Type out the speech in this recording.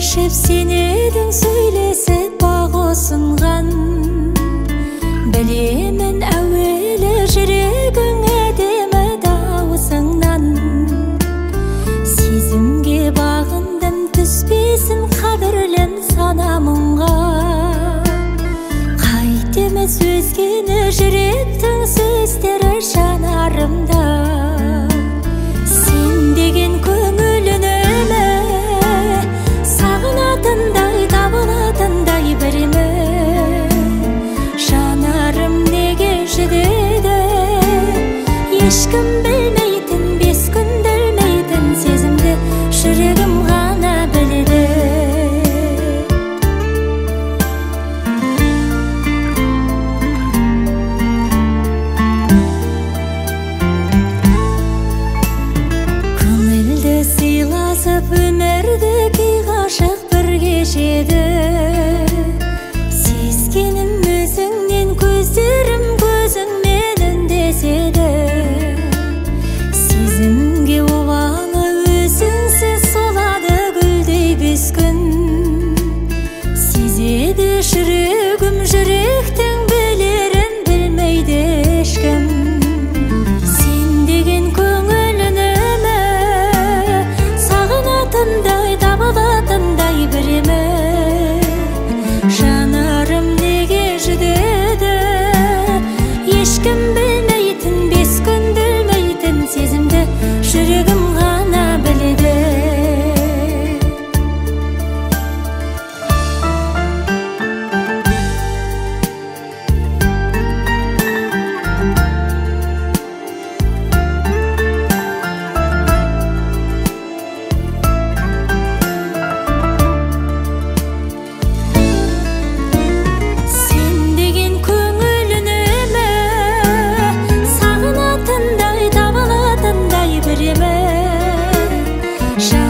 кешіп сен едің сөйлесіп бақ осынған. Білемін әуелі жүрегің әдемі дауысыңнан. Сезімге бағындым түспесін қадірлім санамыңға. Қайтеміз өзгені жүректің сөздері жанарымда. Сен деген көңілініме сағынатындай табылатындай біреме. Жанарым неге жүдеді ешкім білмейтін, бес күнді өлмейтін сезімді жүрегім ғана біледі. Көңілді сыйласып өмірді кей ғашық бірге жеді. Сезгенім өзіңнен көздерім көзіңмен үндеседі. Сезімге обалы өзіңсіз солады гүлдей бес күн. Сезеді жүрегім жүректің білерін білмейді ешкім. Сен деген көңілініме сағынатындай табылатындай біреме. Жанарым неге жүдеді ешкім білмейтін, бес күнді өлмейтін сезімді жүрегім ғана біледі. Сен деген көңілініме сағынатындай табылатындай біреме.